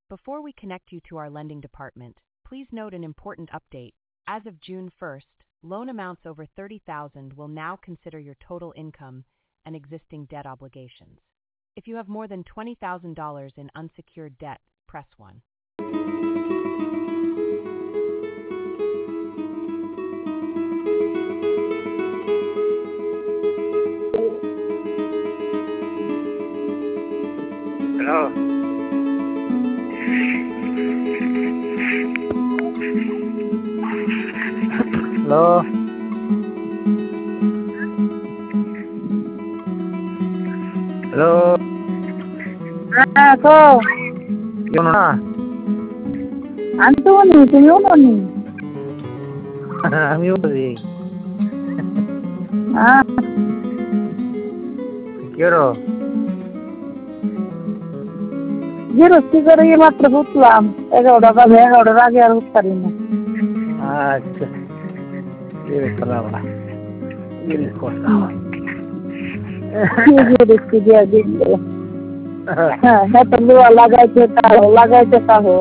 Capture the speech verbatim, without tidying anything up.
Before we connect you to our lending department, please note an important update. As of June first, loan amounts over thirty thousand dollars will now consider your total income and existing debt obligations. If you have more than twenty thousand dollars in unsecured debt, press one. Hello. Hello. Hello. হ্যাঁ কো কেউ না? আমি তো বলি তুমিও বলি আমিও বলি। হ্যাঁ কি করো? গৃহস্থী করে মাত্র উঠলাম এগারোটা বাজে এগারোটার আগে আর উঠতে পারি না। আচ্ছা গৃহস্থী দিয়া দিল হ্যাঁ হ্যাঁ তো লাগাইছে তাও লাগাইছে তাও